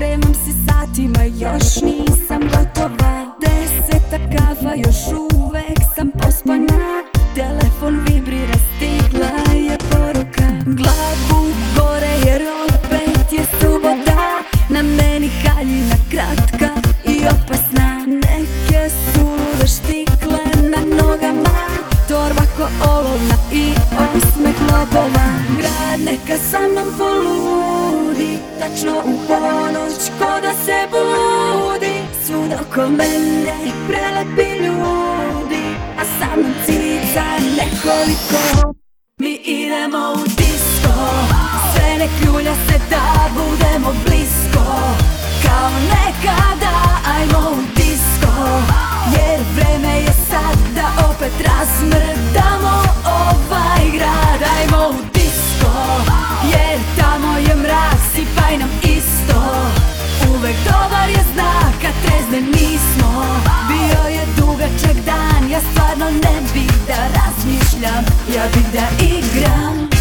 spremam se satima, još nisam gotova. 10 kafa, još uvek sam pospana. Telefon vibrira, stigla je poruka. Glavu gore jer opet je subota. Na meni haljina kratka i opasna. Neke sulude štikle na nogama, torba ko olovna i osmeh lopova. Grad neka sa mnom poludi, tačno u ponoć ko da se budi. Svud oko mene prelepi ljudi, a sa mnom cica nekoliko. Mi idemo u disko, sve nek ljulja se da budemo blisko. Kao nekada, ajmo u disko, jer vreme je sad da opet razmrdamo ovaj grad. Ajmo u disko, jer tamo je mrak, sipaj nam isto. Uvek dobar je znak, a trezne nismo. Bio je dugačak dan, ja stvarno ne bih da razmišljam, ja bih da igram.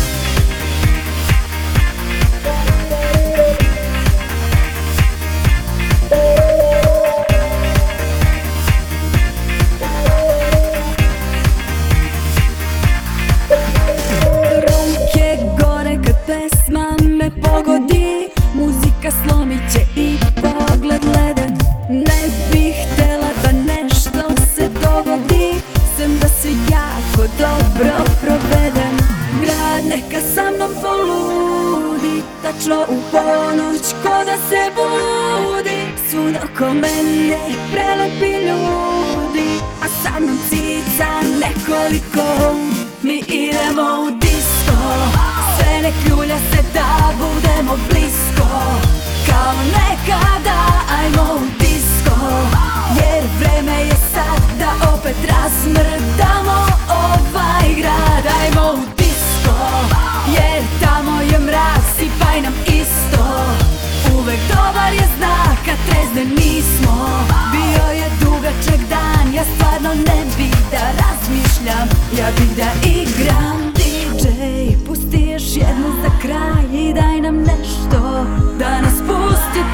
Ruke gore kad pesma me pogodi, muzika slomit će i pogled leden. Ne bih htela da nešto se dogodi, sem da se jako dobro provedem. Grad neka sa mnom poludi, tačno u ponoć ko da se budi. Svud oko mene prelepi ljudi, a sa mnom cica nekoliko. Mi idemo u disko, sve nek ljulja se da budemo blisko. Kao nekada, ajmo u disko, jer vreme je sad da opet razmrdamo ovaj grad. Ajmo u disko, jer tamo je mrak, sipaj nam isto. Uvek dobar je znak, a trezne nismo. Bio je dugačak dan, ja stvarno ne bih da razmišljam, ja bih da igram. DJ, pusti još jednu za kraj i daj nam nešto da nas pusti